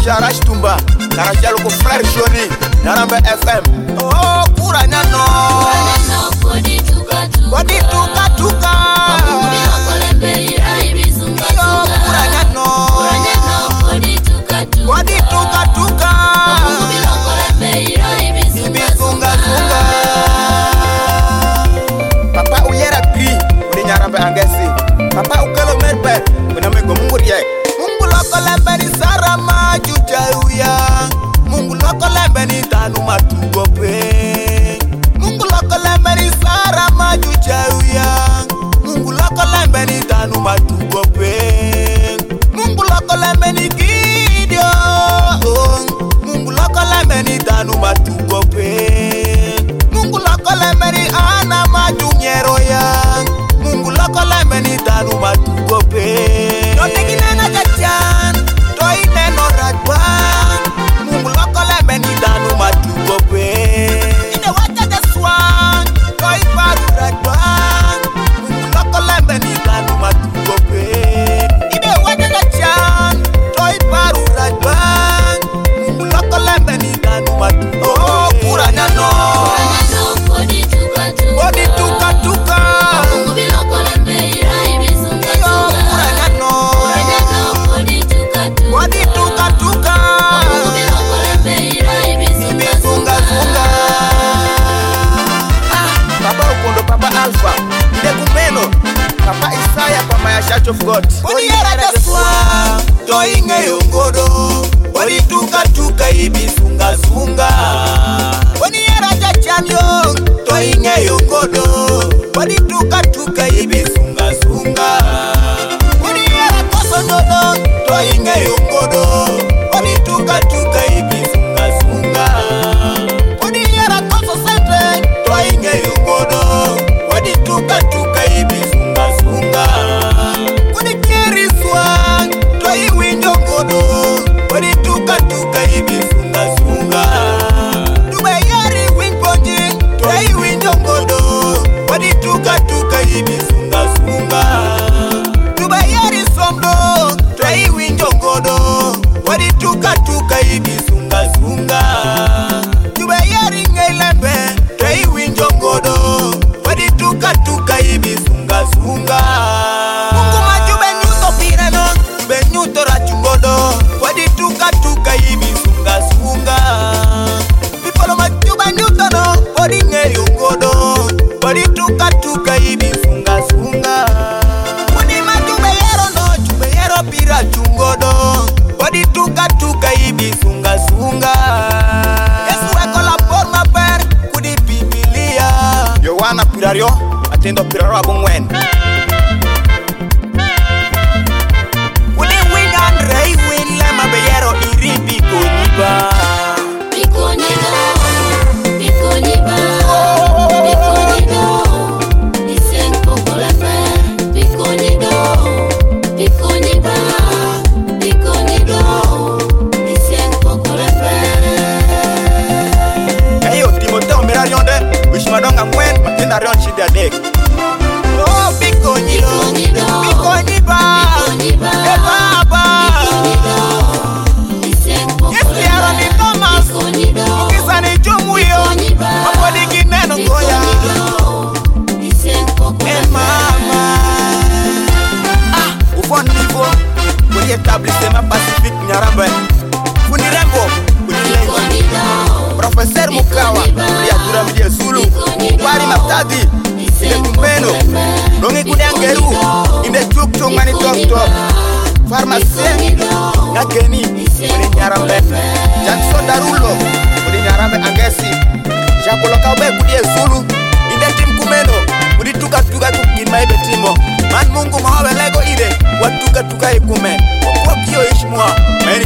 Jarash Tumba, Karajalo ko frère Johnny, Nyarambe FM. Oh, Kuranyano, Kodi tuka tuka, Kodi tuka tuka. Mumubilo kolembe irai bizunga tuka. Kuranyano, Kodi tuka tuka, Kodi tuka tuka. Mumubilo kolembe irai bizunga tuka. Papa uyera kri, uni Nyarambe angesi. Papa ukelo merpe, kuna mego mungurie. Mungu loko lembe ni sarama juchauya. Mungu loko lembe ni tanu matugope. Mungu loko lembe ni sarama juchauya. Mungu loko lembe ni tanu matugope. Mungu loko lembe ni kidio. Mungu loko lembe ni tanu matugope. Mungu loko lembe ni ana majunyero ya. Mungu loko lembe ni tanu matugope. Yote kinena jachan, toi neno rajban. Mungu loko lembe ni tanu matugope. Ine wacha jaswan, toi paru rajban. Mungu loko lembe ni tanu matugope. Ine wacha jachan, toi paru rajban. Mungu loko lembe ni tanu matugope. Oh, Kuranyano, Kodi tuka tuka, Kodi tuka tuka. Mumubilo kolembe irai bizunga Oh, tuka. Kuranyano, Kodi tuka tuka, Kodi tuka tuka. Mumubilo kolembe irai bizunga Sunga tuka. sunga. Papa Ukondo, Papa Alpha, Ide Kumeno, Papa Isaiah, Papa ya Church of God. Kodi era jaswa, toinge yongodo. Kodi tuka tuka ibi sunga sunga. Kodi era jachanyo, toinge yongodo. Kodi tuka tuka ibi sunga sunga. Kodi era kosonodo, toinge yongodo. Kodi tuka tuka ibi sunga sunga. Kodi era koso sente, toinge yongodo. Kodi tuka tuka ibi sunga sunga. Kodi kiri swang, toi window godo. Kodi tuka tuka ibi sunga sunga. Dube yari wing ponjing, toi window godo. Kodi tuka tuka ibi sunga sunga. Dube yari somdo, toi window godo. Kodi tuka tuka ibi sunga sunga. Dube yari ngelembe, toi window godo. Kodi tuka tuka ibi sunga sunga. Mungu majube nyuto pireno, jube nyuto rachungodo. Kodi tuka tuka ibi sunga sunga. Pipolo majube nyuto no, kodi ngeyo ngodo. Kodi tuka tuka ibi sunga sunga. Kodi majube yero no, jube yero pira chungodo. Kodi tuka tuka ibi sunga sunga. Yesu ekola por ma per, kudi Biblia. Yohana pirario, atendo piraro abungwen. Kudi wing and ray win lema beyero iribi koniba. Bikonido, bikoniba, bikonido, isenko kolembe. Bikonido, bikoniba, bikonido, isenko kolembe. Eyo Timoteo mirarionde, wishmadonga mwen, matinda rion shida dek. Oh, bikonido, bikoniba, ebaba. Yesu yaro ni Thomas, ukisa ni jumuyo, mapodi kineno goya. Mama, ufon nivo, kwenye etablissement Pacifique Nyarambe. Fundi Rembo, kwenye lenji. Professeur Mukawa, kwenye Akura Media Zulu. Kwari Matadi, inde Kumbeno. Dongi Kudangeru, inde Tuk Tuk Mani Top Top. Pharmacien, Nakeni, kwenye Nyarambe. Jackson Darulo, kwenye Nyarambe Angesi. Jakolo Kaube kwenye Zulu, inde Tim Kumeno. Kwenye tuka tuka kukima ibe timo. Man Mungu mawe lego ide, watuka tuka ikume. Kwa kio ishmua, meni